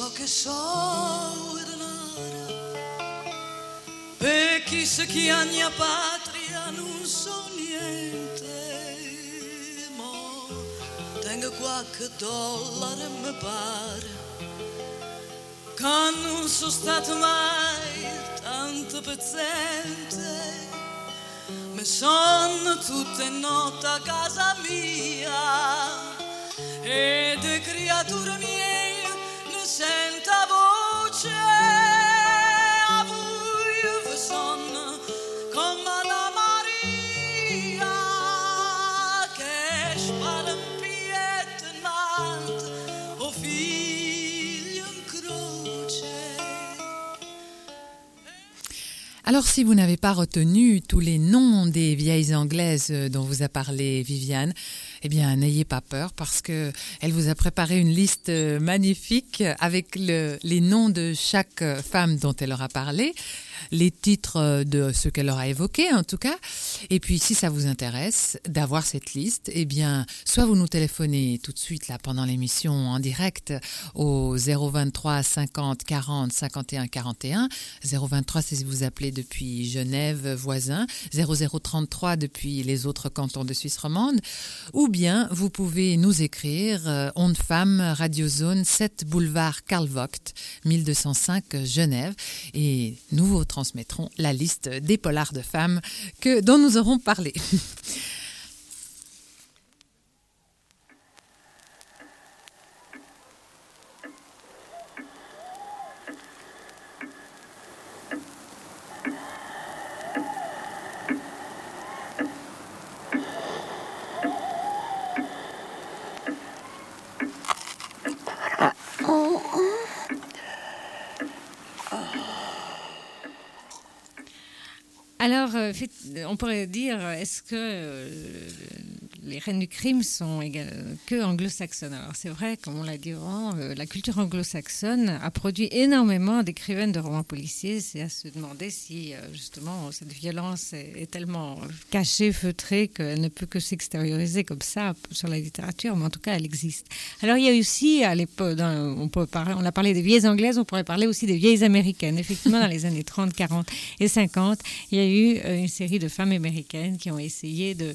so che so denaro per chi se chi ha mia patria non so niente, ma tengo qualche dollaro mi pare che non sono stato mai tanto pezzente. Mi sono tutte notte a casa mia e le creature mie ne sento voce. A voi vi sono come Anna Maria che spara un piede in alto o figlio in croce. Alors, si vous n'avez pas retenu tous les noms des vieilles anglaises dont vous a parlé Viviane, eh bien, n'ayez pas peur parce que elle vous a préparé une liste magnifique avec les noms de chaque femme dont elle aura parlé, les titres de ce qu'elle aura évoqué en tout cas. Et puis, si ça vous intéresse d'avoir cette liste, eh bien, soit vous nous téléphonez tout de suite là pendant l'émission en direct au 023 50 40 51 41, 023 si vous appelez depuis Genève voisin, 0033 depuis les autres cantons de Suisse romande, ou bien vous pouvez nous écrire Ondes Femmes, Radio Zone, 7 boulevard Karl Vogt, 1205 Genève, et nous vous transmettrons la liste des polars de femmes dont nous aurons parlé. Alors, on pourrait dire, est-ce que les reines du crime sont que anglo-saxonnes? Alors, c'est vrai, comme on l'a dit avant, la culture anglo-saxonne a produit énormément d'écrivaines de romans policiers. C'est à se demander si, justement, cette violence est tellement cachée, feutrée, qu'elle ne peut que s'extérioriser comme ça sur la littérature, mais en tout cas, elle existe. Alors, il y a aussi, à l'époque, on a parlé des vieilles anglaises, on pourrait parler aussi des vieilles américaines. Effectivement, dans les années 30, 40 et 50, il y a eu une série de femmes américaines qui ont essayé de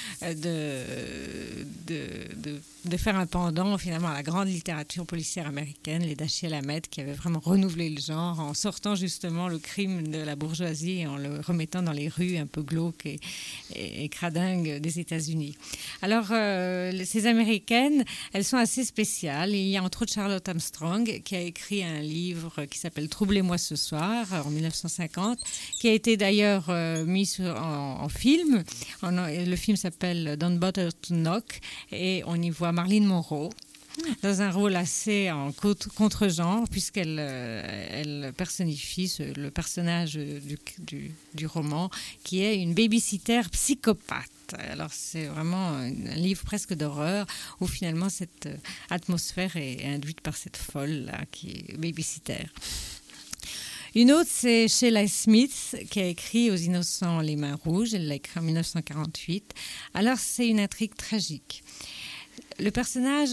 faire un pendant finalement à la grande littérature policière américaine, les Dashiell Hammett, qui avaient vraiment renouvelé le genre en sortant justement le crime de la bourgeoisie et en le remettant dans les rues un peu glauques et cradingues des États-Unis. Alors, ces américaines, elles sont assez spéciales. Il y a entre autres Charlotte Armstrong qui a écrit un livre qui s'appelle « Troublez-moi ce soir » en 1950, qui a été d'ailleurs mis en film. Le film s'appelle Don't Bother to Knock et on y voit Marilyn Monroe dans un rôle assez en contre-genre puisqu'elle elle personnifie le personnage du roman qui est une babysitter psychopathe. Alors c'est vraiment un livre presque d'horreur où finalement cette atmosphère est induite par cette folle là qui est babysitter. Une autre, c'est Sheila Smith, qui a écrit Aux innocents les mains rouges. Elle l'a écrit en 1948. Alors, c'est une intrigue tragique. Le personnage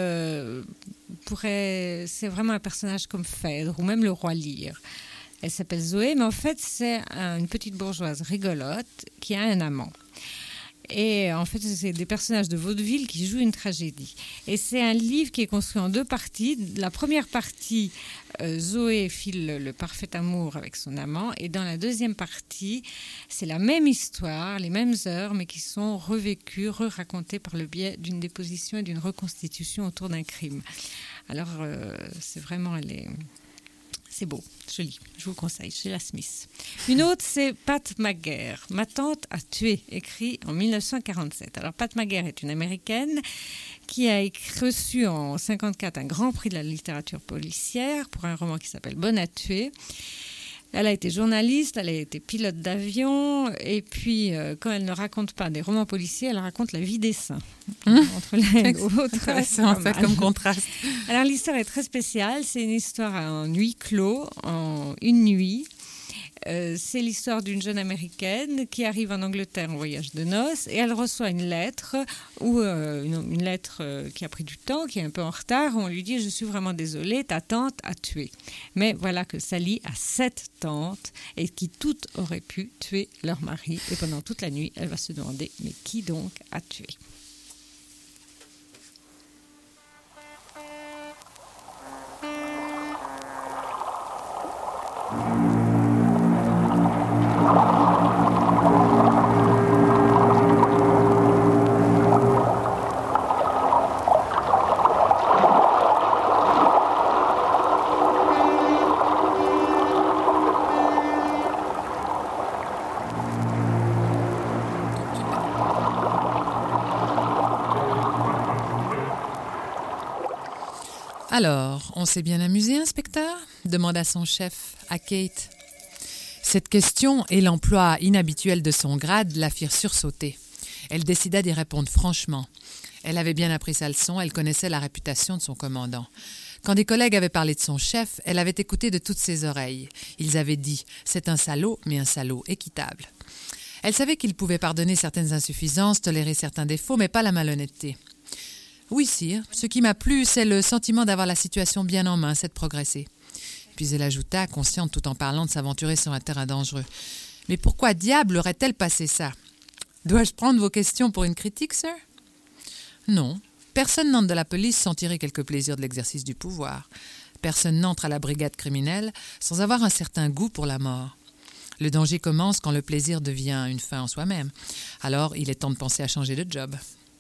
c'est vraiment un personnage comme Phèdre ou même le roi Lear. Elle s'appelle Zoé, mais en fait, c'est une petite bourgeoise rigolote qui a un amant. Et en fait, c'est des personnages de vaudeville qui jouent une tragédie. Et c'est un livre qui est construit en deux parties. La première partie, Zoé file le parfait amour avec son amant. Et dans la deuxième partie, c'est la même histoire, les mêmes heures, mais qui sont revécues, re-racontées par le biais d'une déposition et d'une reconstitution autour d'un crime. Alors, c'est vraiment... C'est beau, joli, je vous conseille, Sheila Smith. Une autre, c'est Pat McGuire, Ma tante a tué, écrit en 1947. Alors, Pat McGuire est une Américaine qui a reçu en 1954 un grand prix de la littérature policière pour un roman qui s'appelle Bonne à tuer. Elle a été journaliste, elle a été pilote d'avion, et puis quand elle ne raconte pas des romans policiers, elle raconte la vie des saints. Entre l'un et l'autre. Intéressant, ça comme contraste. Alors l'histoire est très spéciale, c'est une histoire en huis clos, en une nuit. c'est l'histoire d'une jeune américaine qui arrive en Angleterre en voyage de noces et elle reçoit une lettre, une lettre qui a pris du temps, qui est un peu en retard, où on lui dit « Je suis vraiment désolée, ta tante a tué ». Mais voilà que Sally a 7 tantes et qui toutes auraient pu tuer leur mari. Et pendant toute la nuit, elle va se demander « Mais qui donc a tué ?» Alors, on s'est bien amusé, inspecteur ? Demanda son chef à Kate. Cette question et l'emploi inhabituel de son grade la firent sursauter. Elle décida d'y répondre franchement. Elle avait bien appris sa leçon, elle connaissait la réputation de son commandant. Quand des collègues avaient parlé de son chef, elle avait écouté de toutes ses oreilles. Ils avaient dit « c'est un salaud, mais un salaud équitable ». Elle savait qu'il pouvait pardonner certaines insuffisances, tolérer certains défauts, mais pas la malhonnêteté. « Oui, sire, ce qui m'a plu, c'est le sentiment d'avoir la situation bien en main, c'est de progresser. » Puis elle ajouta, consciente tout en parlant de s'aventurer sur un terrain dangereux. « Mais pourquoi diable aurait-elle passé ça? Dois-je prendre vos questions pour une critique, sir? » Non. Personne n'entre de la police sans tirer quelque plaisir de l'exercice du pouvoir. Personne n'entre à la brigade criminelle sans avoir un certain goût pour la mort. Le danger commence quand le plaisir devient une fin en soi-même. Alors, il est temps de penser à changer de job.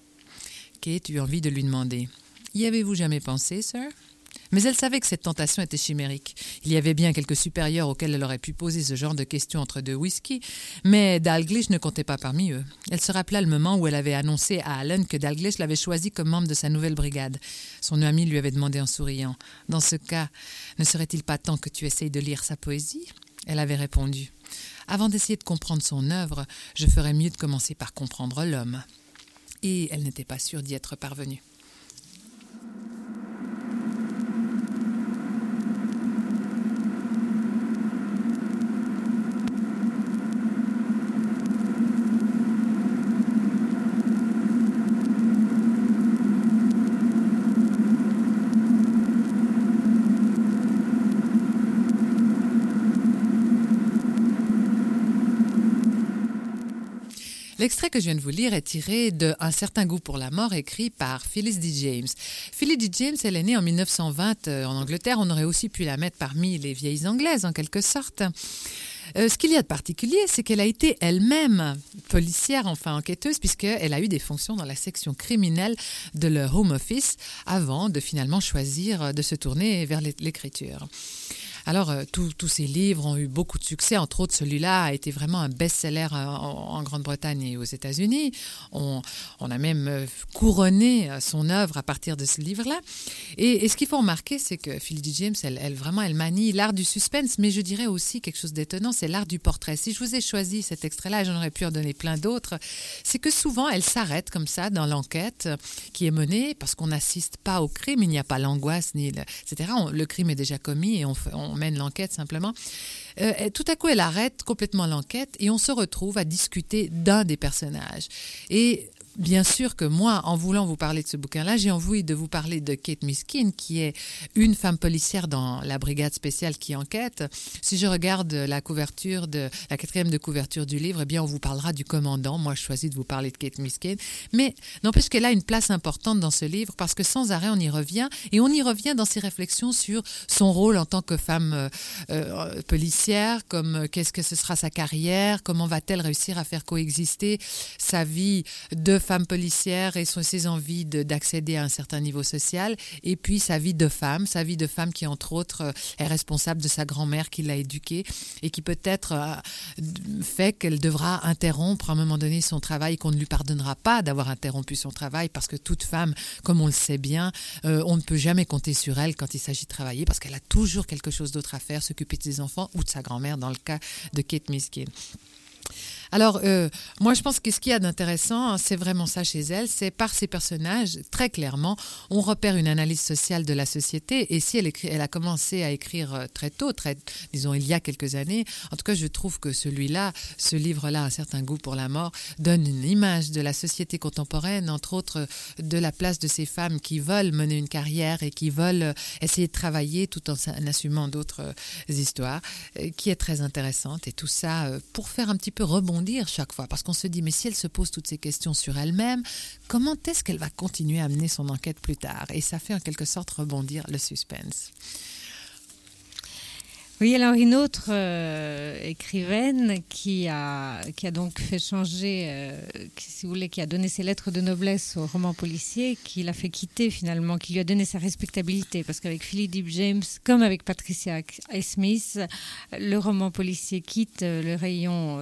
Kate eut envie de lui demander « Y avez-vous jamais pensé, sir ?» Mais elle savait que cette tentation était chimérique. Il y avait bien quelques supérieurs auxquels elle aurait pu poser ce genre de questions entre deux whisky, mais Dalglish ne comptait pas parmi eux. Elle se rappela le moment où elle avait annoncé à Allen que Dalglish l'avait choisi comme membre de sa nouvelle brigade. Son ami lui avait demandé en souriant « Dans ce cas, ne serait-il pas temps que tu essayes de lire sa poésie ?» Elle avait répondu « Avant d'essayer de comprendre son œuvre, je ferais mieux de commencer par comprendre l'homme. » Et elle n'était pas sûre d'y être parvenue. L'extrait que je viens de vous lire est tiré de Un certain goût pour la mort, écrit par Phyllis D. James. Phyllis D. James, elle est née en 1920 en Angleterre. On aurait aussi pu la mettre parmi les vieilles anglaises, en quelque sorte. Ce qu'il y a de particulier, c'est qu'elle a été elle-même policière, enfin enquêteuse, puisqu'elle a eu des fonctions dans la section criminelle de leur Home Office avant de finalement choisir de se tourner vers l'écriture. Alors, tous ces livres ont eu beaucoup de succès. Entre autres, celui-là a été vraiment un best-seller en Grande-Bretagne et aux États-Unis. On a même couronné son œuvre à partir de ce livre-là. Et ce qu'il faut remarquer, c'est que Phyllis D. James, elle manie l'art du suspense, mais je dirais aussi quelque chose d'étonnant, c'est l'art du portrait. Si je vous ai choisi cet extrait-là, et j'en aurais pu en donner plein d'autres, c'est que souvent, elle s'arrête comme ça dans l'enquête qui est menée parce qu'on n'assiste pas au crime, il n'y a pas l'angoisse, etc. Le crime est déjà commis et on mène l'enquête simplement. Tout à coup, elle arrête complètement l'enquête et on se retrouve à discuter d'un des personnages. Et bien sûr que moi, en voulant vous parler de ce bouquin-là, j'ai envie de vous parler de Kate Miskin, qui est une femme policière dans la brigade spéciale qui enquête. Si je regarde la couverture la 4e de couverture du livre, eh bien, on vous parlera du commandant. Moi, je choisis de vous parler de Kate Miskin. Mais n'empêche qu'elle a une place importante dans ce livre parce que sans arrêt, on y revient. Et on y revient dans ses réflexions sur son rôle en tant que femme policière, comme qu'est-ce que ce sera sa carrière, comment va-t-elle réussir à faire coexister sa vie de femme policière et ses envies d'accéder à un certain niveau social, et puis sa vie de femme qui, entre autres, est responsable de sa grand-mère qui l'a éduquée et qui peut-être fait qu'elle devra interrompre à un moment donné son travail, qu'on ne lui pardonnera pas d'avoir interrompu son travail, parce que toute femme, comme on le sait bien, on ne peut jamais compter sur elle quand il s'agit de travailler, parce qu'elle a toujours quelque chose d'autre à faire, s'occuper de ses enfants ou de sa grand-mère, dans le cas de Kate Miskin. Alors, moi, je pense que ce qu'il y a d'intéressant, c'est vraiment ça chez elle, c'est par ses personnages, très clairement, on repère une analyse sociale de la société. Et si elle a commencé à écrire très tôt, disons il y a quelques années, en tout cas, je trouve que ce livre-là, Un certain goût pour la mort, donne une image de la société contemporaine, entre autres de la place de ces femmes qui veulent mener une carrière et qui veulent essayer de travailler tout en assumant d'autres histoires, qui est très intéressante. Et tout ça pour faire un petit peu rebondir chaque fois, parce qu'on se dit, mais si elle se pose toutes ces questions sur elle-même, comment est-ce qu'elle va continuer à mener son enquête plus tard? Et ça fait en quelque sorte rebondir le suspense. Oui, alors une autre écrivaine qui a donc fait changer, si vous voulez, qui a donné ses lettres de noblesse au roman policier, qui l'a fait quitter finalement, qui lui a donné sa respectabilité, parce qu'avec Philip James, comme avec Patricia Highsmith, le roman policier quitte les rayons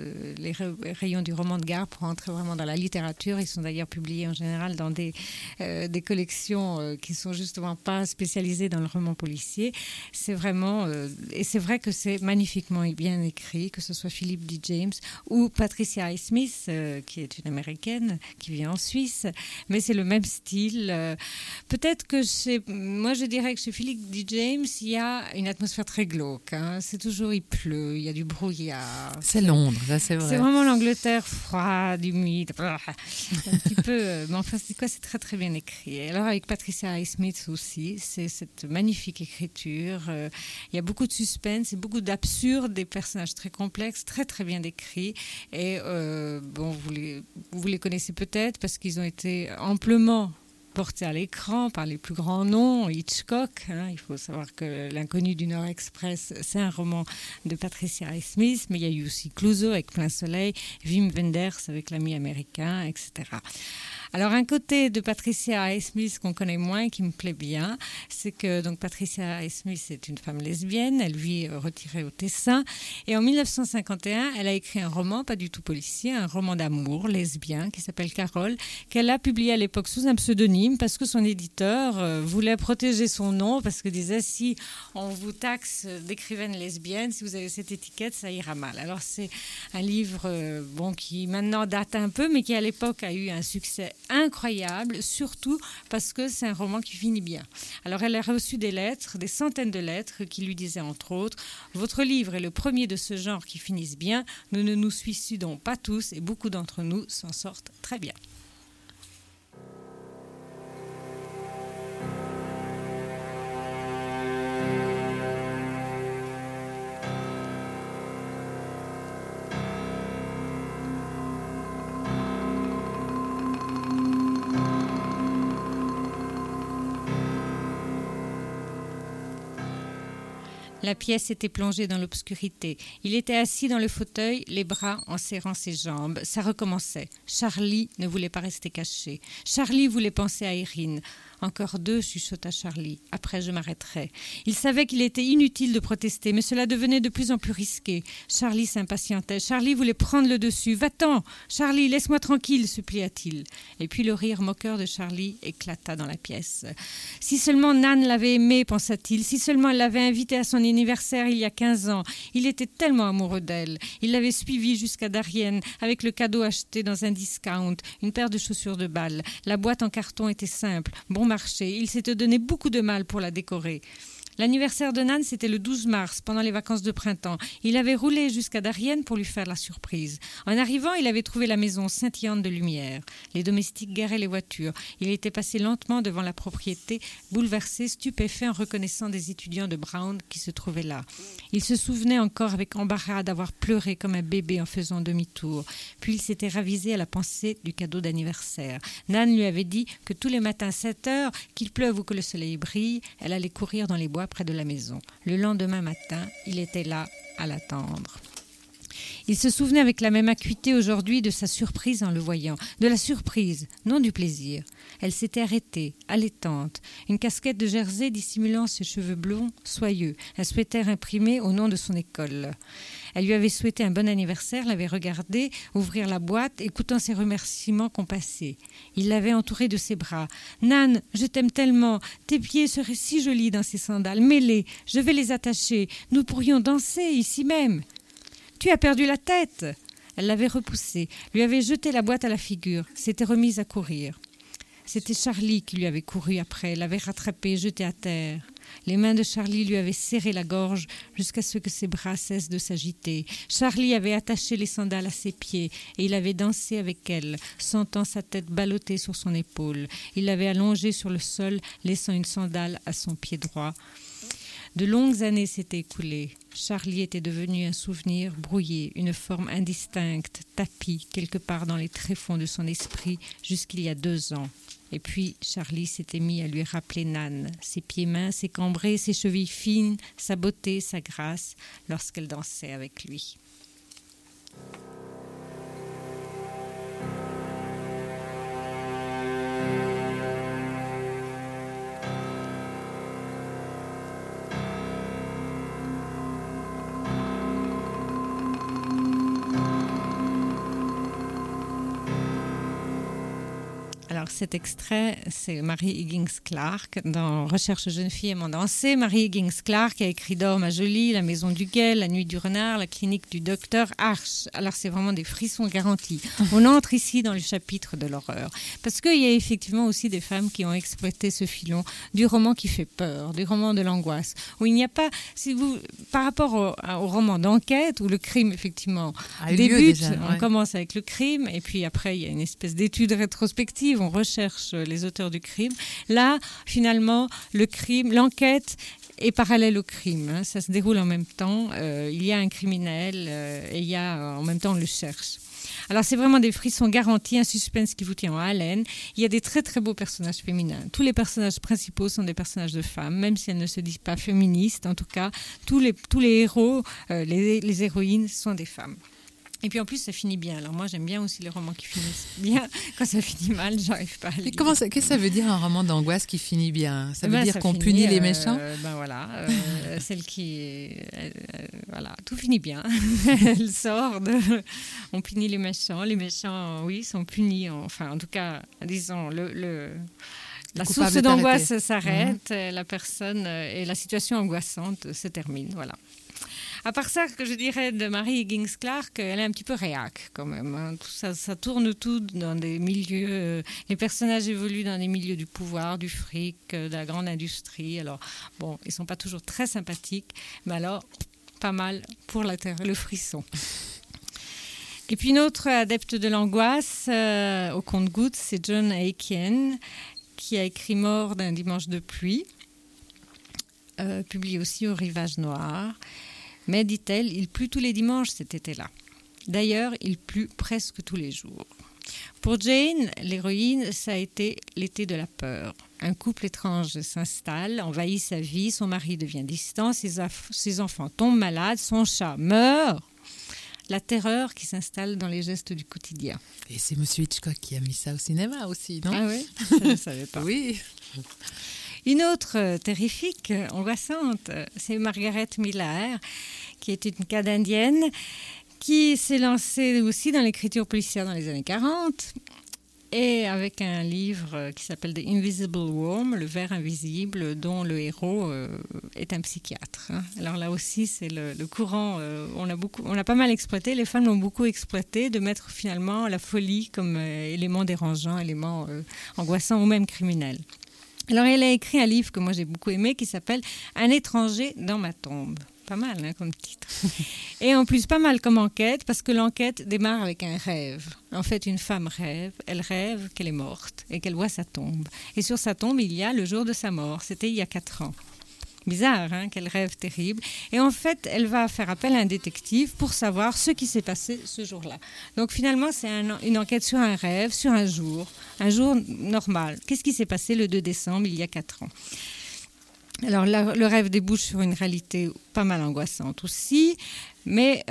du roman de gare pour entrer vraiment dans la littérature. Ils sont d'ailleurs publiés en général dans des collections qui sont justement pas spécialisées dans le roman policier. C'est vraiment... et c'est vrai que c'est magnifiquement bien écrit, que ce soit Philip D. James ou Patricia Highsmith, qui est une Américaine, qui vit en Suisse, mais c'est le même style. Peut-être que moi je dirais que chez Philip D. James, il y a une atmosphère très glauque. C'est toujours, il pleut, il y a du brouillard. C'est Londres, ça c'est vrai. C'est vraiment l'Angleterre froide, humide, un petit peu, mais enfin c'est très très bien écrit. Et alors avec Patricia Highsmith aussi, c'est cette magnifique écriture. Il y a beaucoup de suspense et beaucoup d'absurde, des personnages très complexes, très très bien décrits. Et vous les connaissez peut-être parce qu'ils ont été amplement portés à l'écran par les plus grands noms. Hitchcock, il faut savoir que L'Inconnu du Nord Express, c'est un roman de Patricia Highsmith, mais il y a eu aussi Clouseau avec Plein Soleil, Wim Wenders avec L'Ami américain, etc. Alors, un côté de Patricia Highsmith qu'on connaît moins, qui me plaît bien, c'est que donc Patricia Highsmith est une femme lesbienne, elle vit retirée au Tessin, et en 1951, elle a écrit un roman, pas du tout policier, un roman d'amour lesbien qui s'appelle Carole, qu'elle a publié à l'époque sous un pseudonyme parce que son éditeur voulait protéger son nom, parce que disait, si on vous taxe d'écrivaine lesbienne, si vous avez cette étiquette, ça ira mal. Alors, c'est un livre qui maintenant date un peu, mais qui à l'époque a eu un succès incroyable, surtout parce que c'est un roman qui finit bien. Alors elle a reçu des lettres, des centaines de lettres qui lui disaient entre autres « Votre livre est le premier de ce genre qui finisse bien, nous ne nous suicidons pas tous et beaucoup d'entre nous s'en sortent très bien ». La pièce était plongée dans l'obscurité. Il était assis dans le fauteuil, les bras en serrant ses jambes. Ça recommençait. Charlie ne voulait pas rester caché. Charlie voulait penser à Erin. Encore 2, chuchota Charlie. Après, je m'arrêterai. Il savait qu'il était inutile de protester, mais cela devenait de plus en plus risqué. Charlie s'impatientait. Charlie voulait prendre le dessus. Va-t'en, Charlie, laisse-moi tranquille, supplia-t-il. Et puis le rire moqueur de Charlie éclata dans la pièce. Si seulement Nan l'avait aimé, pensa-t-il. Si seulement elle l'avait invité à son anniversaire il y a 15 ans. Il était tellement amoureux d'elle. Il l'avait suivie jusqu'à Darien avec le cadeau acheté dans un discount, une paire de chaussures de bal. La boîte en carton était simple, bon marché. Il s'était donné beaucoup de mal pour la décorer. L'anniversaire de Nan, c'était le 12 mars, pendant les vacances de printemps. Il avait roulé jusqu'à Darien pour lui faire la surprise. En arrivant, il avait trouvé la maison scintillante de lumière. Les domestiques garaient les voitures. Il était passé lentement devant la propriété, bouleversé, stupéfait en reconnaissant des étudiants de Brown qui se trouvaient là. Il se souvenait encore avec embarras d'avoir pleuré comme un bébé en faisant demi-tour. Puis il s'était ravisé à la pensée du cadeau d'anniversaire. Nan lui avait dit que tous les matins 7 heures, qu'il pleuve ou que le soleil brille, elle allait courir dans les bois près de la maison. Le lendemain matin, il était là à l'attendre. Il se souvenait avec la même acuité aujourd'hui de sa surprise en le voyant. De la surprise, non du plaisir. Elle s'était arrêtée, allaitante, une casquette de jersey dissimulant ses cheveux blonds soyeux, un sweater imprimé au nom de son école. Elle lui avait souhaité un bon anniversaire, l'avait regardé, ouvrir la boîte, écoutant ses remerciements compassés. Il l'avait entourée de ses bras. « Nan, je t'aime tellement. Tes pieds seraient si jolis dans ces sandales. Mets-les, je vais les attacher. Nous pourrions danser ici même. » « Tu as perdu la tête !» Elle l'avait repoussé, lui avait jeté la boîte à la figure, s'était remise à courir. C'était Charlie qui lui avait couru après, l'avait rattrapé, jeté à terre. Les mains de Charlie lui avaient serré la gorge jusqu'à ce que ses bras cessent de s'agiter. Charlie avait attaché les sandales à ses pieds et il avait dansé avec elle, sentant sa tête ballotter sur son épaule. Il l'avait allongée sur le sol, laissant une sandale à son pied droit. De longues années s'étaient écoulées. Charlie était devenu un souvenir brouillé, une forme indistincte, tapie quelque part dans les tréfonds de son esprit jusqu'il y a 2 ans. Et puis Charlie s'était mis à lui rappeler Nan, ses pieds minces, ses cambrés, ses chevilles fines, sa beauté, sa grâce, lorsqu'elle dansait avec lui. Alors cet extrait, c'est Mary Higgins Clark dans Recherche jeune fille aimant danser. Mary Higgins Clark a écrit Dore ma jolie, La maison du guet, La nuit du renard, La clinique du docteur Arch. Alors c'est vraiment des frissons garantis. On entre ici dans le chapitre de l'horreur. Parce qu'il y a effectivement aussi des femmes qui ont exploité ce filon du roman qui fait peur, du roman de l'angoisse, où il n'y a pas, si vous, par rapport au roman d'enquête, où le crime effectivement débute, déjà, on commence avec le crime, et puis après il y a une espèce d'étude rétrospective, on recherche les auteurs du crime. Là, finalement, le crime, l'enquête est parallèle au crime. Hein. Ça se déroule en même temps. Il y a un criminel et il y a en même temps on le cherche. Alors c'est vraiment des frissons garantis, un suspense qui vous tient en haleine. Il y a des très très beaux personnages féminins. Tous les personnages principaux sont des personnages de femmes, même si elles ne se disent pas féministes. En tout cas, tous les héros, les héroïnes sont des femmes. Et puis en plus, ça finit bien. Alors moi, j'aime bien aussi les romans qui finissent bien. Quand ça finit mal, j'arrive pas à le lire. Qu'est-ce que ça veut dire un roman d'angoisse qui finit bien? Ça veut dire qu'on punit les méchants? Voilà, celle qui... voilà, tout finit bien. Elle sort on punit les méchants. Les méchants, oui, sont punis. Enfin, en tout cas, disons, la source d'angoisse s'arrête, la personne et la situation angoissante se termine. Voilà. À part ça, que je dirais de Mary Higgins Clark, elle est un petit peu réac quand même. Hein. Tout ça tourne tout dans des milieux. Les personnages évoluent dans des milieux du pouvoir, du fric, de la grande industrie. Alors, bon, ils ne sont pas toujours très sympathiques, mais alors, pas mal pour le frisson. Et puis, une autre adepte de l'angoisse au compte-gouttes, c'est John Aiken, qui a écrit Mort d'un dimanche de pluie, publié aussi au Rivage Noir. Mais, dit-elle, il pleut tous les dimanches cet été-là. D'ailleurs, il pleut presque tous les jours. Pour Jane, l'héroïne, ça a été l'été de la peur. Un couple étrange s'installe, envahit sa vie, son mari devient distant, ses enfants tombent malades, son chat meurt. La terreur qui s'installe dans les gestes du quotidien. Et c'est M. Hitchcock qui a mis ça au cinéma aussi, non? Ah oui, ça, je ne savais pas. Oui. Une autre terrifique, angoissante, c'est Margaret Miller, qui est une Canadienne, qui s'est lancée aussi dans l'écriture policière dans les années 40, et avec un livre qui s'appelle The Invisible Worm, le ver invisible, dont le héros est un psychiatre. Hein. Alors là aussi, c'est le courant, on a pas mal exploité, les femmes l'ont beaucoup exploité, de mettre finalement la folie comme élément dérangeant, élément angoissant ou même criminel. Alors, elle a écrit un livre que moi j'ai beaucoup aimé qui s'appelle « Un étranger dans ma tombe ». Pas mal hein, comme titre. Et en plus, pas mal comme enquête, parce que l'enquête démarre avec un rêve. En fait, une femme rêve, elle rêve qu'elle est morte et qu'elle voit sa tombe. Et sur sa tombe, il y a le jour de sa mort. C'était il y a 4 ans. Bizarre, hein, quel rêve terrible. Et en fait, elle va faire appel à un détective pour savoir ce qui s'est passé ce jour-là. Donc finalement, c'est une enquête sur un rêve, sur un jour normal. Qu'est-ce qui s'est passé le 2 décembre, il y a 4 ans? Alors le rêve débouche sur une réalité pas mal angoissante aussi, mais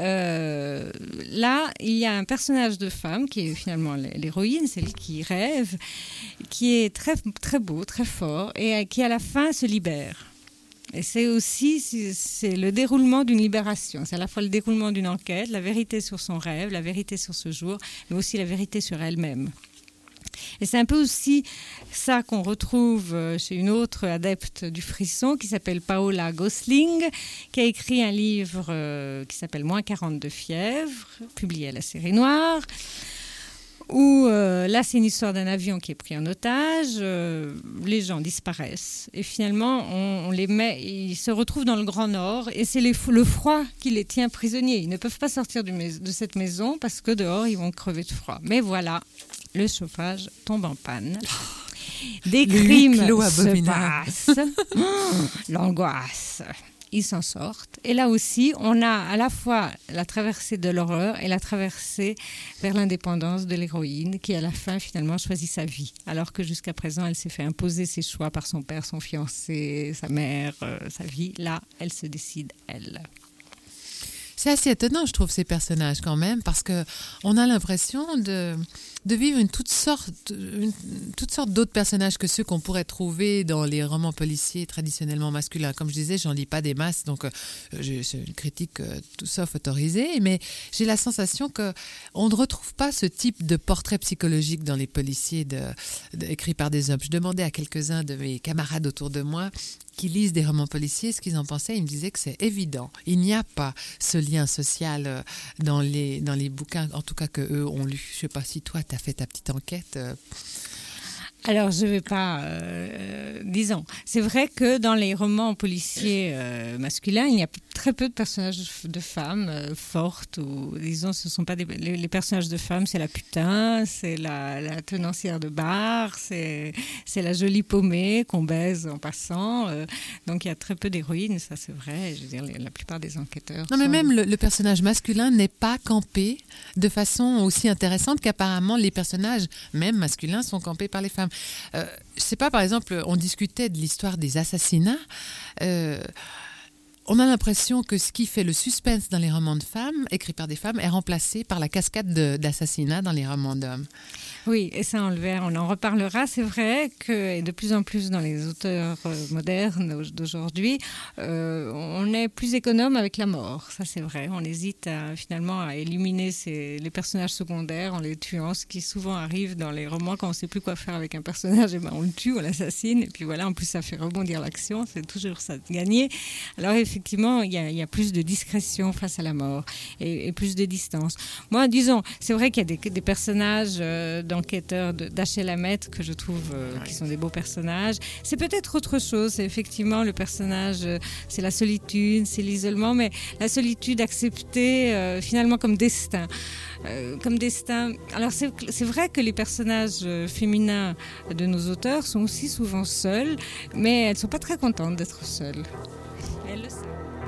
là, il y a un personnage de femme qui est finalement l'héroïne, celle qui rêve, qui est très, très beau, très fort, et qui à la fin se libère. Et c'est le déroulement d'une libération. C'est à la fois le déroulement d'une enquête, la vérité sur son rêve, la vérité sur ce jour, mais aussi la vérité sur elle-même. Et c'est un peu aussi ça qu'on retrouve chez une autre adepte du frisson qui s'appelle Paola Gosling, qui a écrit un livre qui s'appelle Moins 40 de fièvre, publié à la Série Noire, où là c'est une histoire d'un avion qui est pris en otage, les gens disparaissent et finalement on les met, ils se retrouvent dans le Grand Nord et c'est le froid qui les tient prisonniers. Ils ne peuvent pas sortir de cette maison parce que dehors ils vont crever de froid. Mais voilà, le chauffage tombe en panne. Des crimes se passent, l'angoisse. Ils s'en sortent. Et là aussi, on a à la fois la traversée de l'horreur et la traversée vers l'indépendance de l'héroïne qui, à la fin, finalement, choisit sa vie. Alors que jusqu'à présent, elle s'est fait imposer ses choix par son père, son fiancé, sa mère, sa vie. Là, elle se décide, elle. C'est assez étonnant, je trouve, ces personnages quand même, parce qu'on a l'impression de vivre toutes sortes d'autres personnages que ceux qu'on pourrait trouver dans les romans policiers traditionnellement masculins. Comme je disais, j'en lis pas des masses, donc c'est une critique tout sauf autorisée, mais j'ai la sensation qu'on ne retrouve pas ce type de portrait psychologique dans les policiers écrits par des hommes. Je demandais à quelques-uns de mes camarades autour de moi qui lisent des romans policiers ce qu'ils en pensaient. Ils me disaient que c'est évident. Il n'y a pas ce lien social dans les bouquins, en tout cas qu'eux ont lu. Je ne sais pas si toi, tu as fait ta petite enquête. Alors, je ne vais pas... disons, c'est vrai que dans les romans policiers masculins, il y a très peu de personnages de femmes fortes. Ou, disons, ce ne sont pas les personnages de femmes, c'est la putain, c'est la tenancière de bar, c'est la jolie paumée qu'on baise en passant. Donc, il y a très peu d'héroïnes, ça c'est vrai. Je veux dire, la plupart des enquêteurs... Non, mais même le personnage masculin n'est pas campé de façon aussi intéressante qu'apparemment les personnages, même masculins, sont campés par les femmes. Je ne sais pas, par exemple, on discutait de l'histoire des assassinats. On a l'impression que ce qui fait le suspense dans les romans de femmes, écrits par des femmes, est remplacé par la cascade d'assassinats dans les romans d'hommes. Oui, et ça, on en reparlera. C'est vrai que de plus en plus dans les auteurs modernes d'aujourd'hui, on est plus économe avec la mort. Ça, c'est vrai. On hésite finalement à éliminer les personnages secondaires en les tuant, ce qui souvent arrive dans les romans quand on ne sait plus quoi faire avec un personnage. Et ben, on le tue, on l'assassine, et puis voilà, en plus, ça fait rebondir l'action. C'est toujours ça de gagner. Alors, effectivement, il y a plus de discrétion face à la mort et plus de distance. Moi, disons, c'est vrai qu'il y a des personnages d'enquêteurs d'H.L. Hammett que je trouve qui sont des beaux personnages. C'est peut-être autre chose. C'est effectivement le personnage, c'est la solitude, c'est l'isolement, mais la solitude acceptée finalement comme destin. Alors c'est vrai que les personnages féminins de nos auteurs sont aussi souvent seuls, mais elles ne sont pas très contentes d'être seules. Elles le savent.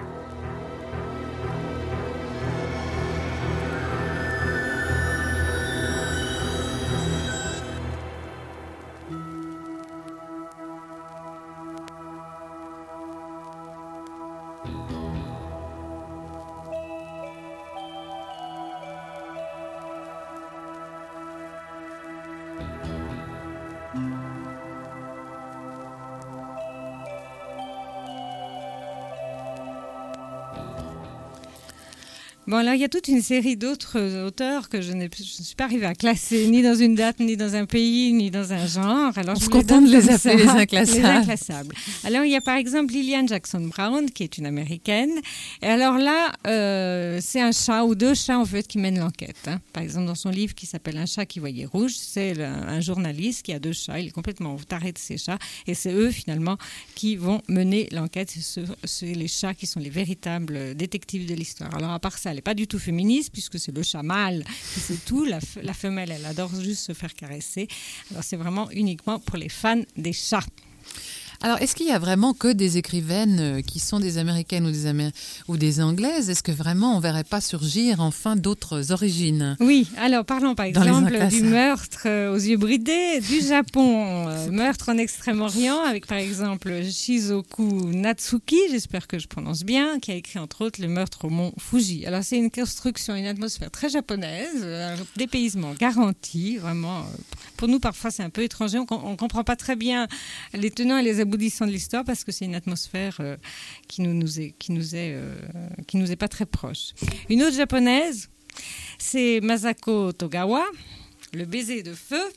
Bon, alors il y a toute une série d'autres auteurs que je ne suis pas arrivée à classer, ni dans une date, ni dans un pays, ni dans un genre. Alors, on se contente de les appeler les inclassables. Alors, il y a par exemple Lillian Jackson Brown, qui est une Américaine. Et alors là, c'est un chat ou deux chats, en fait, qui mènent l'enquête. Hein. Par exemple, dans son livre qui s'appelle Un chat qui voyait rouge, c'est un journaliste qui a deux chats. Il est complètement taré de ses chats. Et c'est eux, finalement, qui vont mener l'enquête. C'est les chats qui sont les véritables détectives de l'histoire. Alors, à part ça, elle n'est pas du tout féministe, puisque c'est le chat mâle qui sait tout. La femelle, elle adore juste se faire caresser. Alors, c'est vraiment uniquement pour les fans des chats. Alors, est-ce qu'il y a vraiment que des écrivaines qui sont des Américaines ou des Anglaises? Est-ce que vraiment on ne verrait pas surgir enfin d'autres origines? Oui, alors parlons par exemple du meurtre aux yeux bridés du Japon. Meurtre en Extrême-Orient avec par exemple Shizoku Natsuki, j'espère que je prononce bien, qui a écrit entre autres Le meurtre au mont Fuji. Alors c'est une construction, une atmosphère très japonaise, un dépaysement garanti, vraiment. Pour nous parfois c'est un peu étranger, on ne comprend pas très bien les tenants et les aboutissants de l'histoire parce que c'est une atmosphère qui nous est pas très proche. Une autre japonaise, c'est Masako Togawa, Le baiser de feu.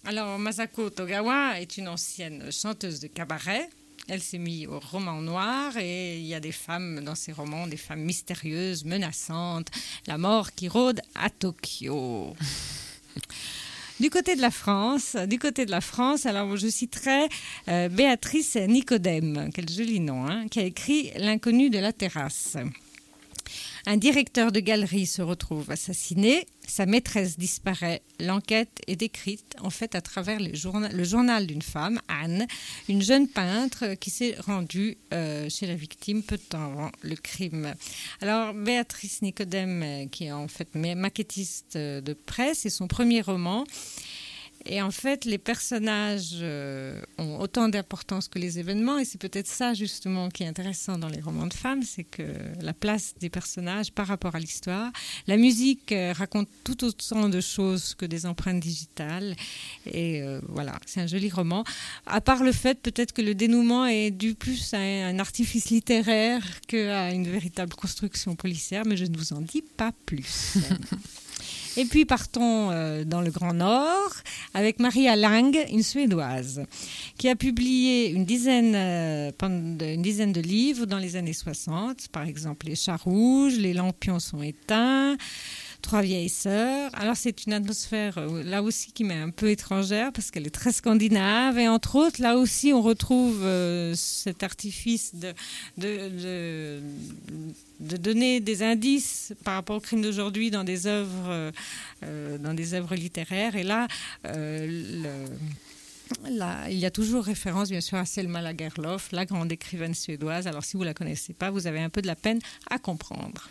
Alors, Masako Togawa est une ancienne chanteuse de cabaret. Elle s'est mise au roman noir et il y a des femmes dans ces romans, des femmes mystérieuses, menaçantes, la mort qui rôde à Tokyo. Du côté de la France, alors je citerai Béatrice Nicodème, quel joli nom, hein, qui a écrit L'inconnu de la terrasse. Un directeur de galerie se retrouve assassiné, sa maîtresse disparaît. L'enquête est décrite en fait à travers le journal d'une femme, Anne, une jeune peintre qui s'est rendue chez la victime peu de temps avant le crime. Alors Béatrice Nicodème, qui est en fait maquettiste de presse, c'est son premier roman. Et en fait, les personnages ont autant d'importance que les événements. Et c'est peut-être ça, justement, qui est intéressant dans les romans de femmes. C'est que la place des personnages par rapport à l'histoire. La musique raconte tout autant de choses que des empreintes digitales. Et voilà, c'est un joli roman. À part le fait, peut-être que le dénouement est dû plus à un artifice littéraire qu'à une véritable construction policière. Mais je ne vous en dis pas plus. Et puis partons dans le Grand Nord avec Maria Lang, une Suédoise, qui a publié une dizaine de livres dans les années 60. Par exemple, Les Chats rouges, Les lampions sont éteints, Trois vieilles sœurs. Alors c'est une atmosphère là aussi qui m'est un peu étrangère parce qu'elle est très scandinave et entre autres là aussi on retrouve cet artifice de donner des indices par rapport au crime d'aujourd'hui dans des œuvres littéraires. Et là, il y a toujours référence, bien sûr, à Selma Lagerlöf, la grande écrivaine suédoise. Alors, si vous ne la connaissez pas, vous avez un peu de la peine à comprendre.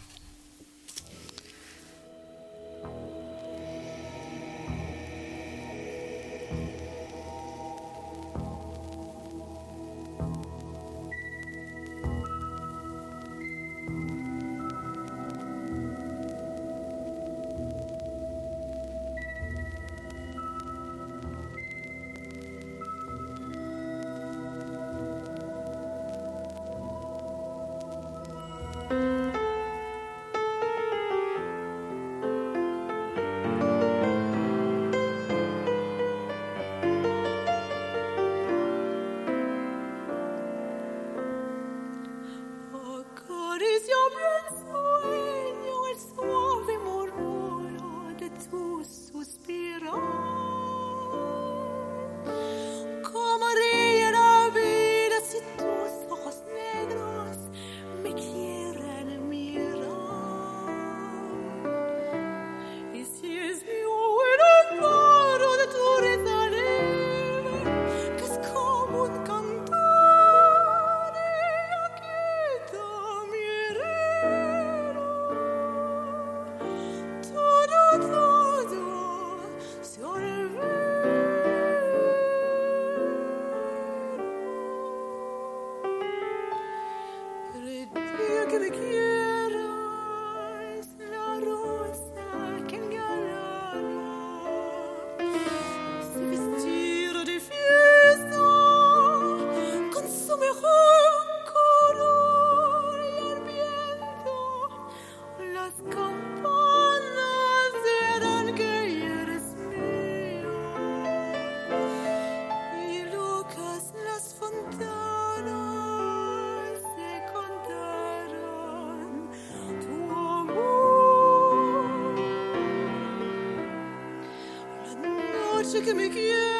Que me quiere